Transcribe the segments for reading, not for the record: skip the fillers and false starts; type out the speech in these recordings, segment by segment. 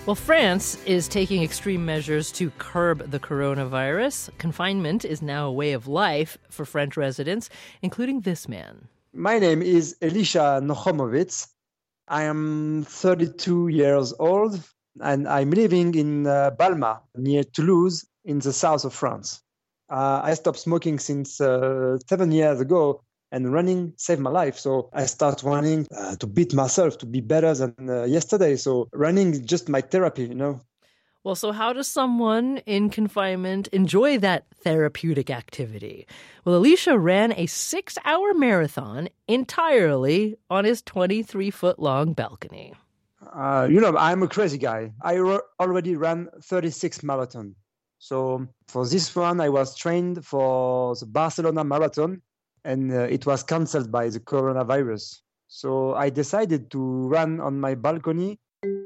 Well, France is taking extreme measures to curb the coronavirus. Confinement is now a way of life for French residents, including this man. My name is Elisha Nochomovitz. I am 32 years old, and I'm living in Balma, near Toulouse, in the south of France. I stopped smoking since 7 years ago, and running saved my life. So I start running to beat myself, to be better than yesterday. So running is just my therapy, Well, so how does someone in confinement enjoy that therapeutic activity? Well, Elisha ran a 6-hour marathon entirely on his 23-foot-long balcony. I'm a crazy guy. I already ran 36 marathons. So for this one, I was trained for the Barcelona Marathon, and it was cancelled by the coronavirus. So I decided to run on my balcony.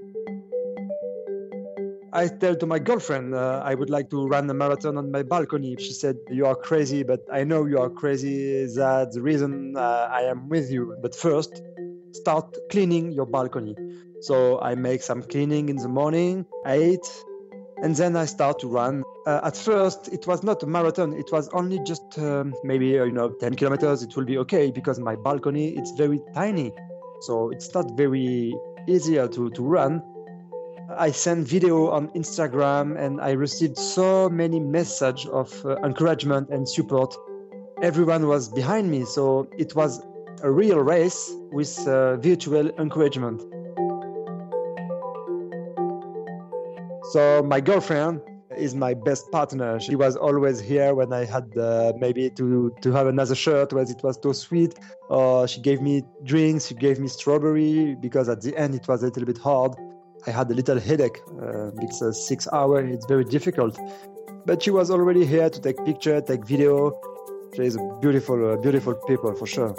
I tell to my girlfriend, I would like to run a marathon on my balcony. She said, "You are crazy, but I know you are crazy. That's the reason I am with you. But first, start cleaning your balcony." So I make some cleaning in the morning, I eat, and then I start to run. At first, it was not a marathon. It was only just maybe 10 kilometers. It will be okay because my balcony, it's very tiny. So it's not very easier to run. I sent video on Instagram and I received so many messages of encouragement and support. Everyone was behind me. So it was a real race with virtual encouragement. So my girlfriend is my best partner. She was always here when I had maybe to have another shirt where it was too sweet. She gave me drinks, she gave me strawberry because at the end it was a little bit hard. I had a little headache. It's 6 hours, it's very difficult. But she was already here to take picture, take video. She is a beautiful, beautiful people for sure.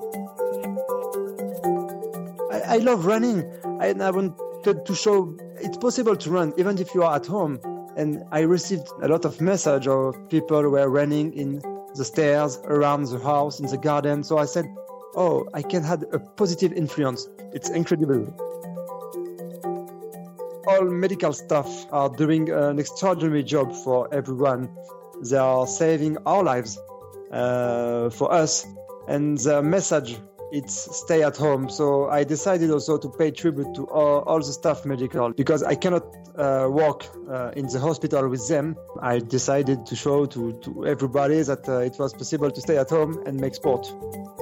I love running, and I wanted to show it's possible to run even if you are at home. And I received a lot of messages of people who were running in the stairs, around the house, in the garden. So I said, I can have a positive influence. It's incredible. All medical staff are doing an extraordinary job for everyone. They are saving our lives for us. And the message, it's stay at home. So I decided also to pay tribute to all the staff medical because I cannot work in the hospital with them. I decided to show to everybody that it was possible to stay at home and make sport.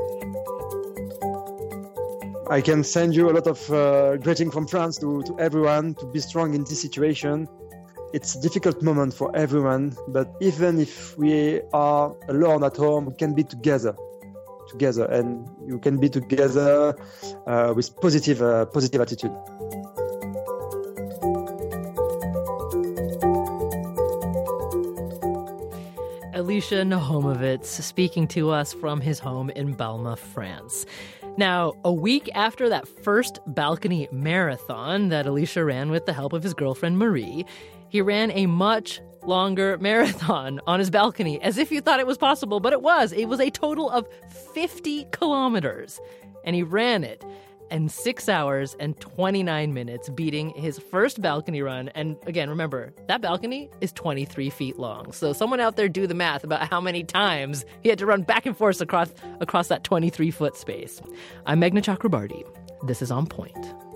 I can send you a lot of greeting from France to everyone to be strong in this situation. It's a difficult moment for everyone, but even if we are alone at home, we can be together, and you can be together with positive attitude. Elisha Nochomovitz speaking to us from his home in Balma, France. Now, a week after that first balcony marathon that Elisha ran with the help of his girlfriend Marie, he ran a much longer marathon on his balcony, as if you thought it was possible, but it was. It was a total of 50 kilometers, and he ran it in 6 hours and 29 minutes, beating his first balcony run. And again, remember, that balcony is 23 feet long. So someone out there do the math about how many times he had to run back and forth across that 23-foot space. I'm Meghna Chakrabarti. This is On Point.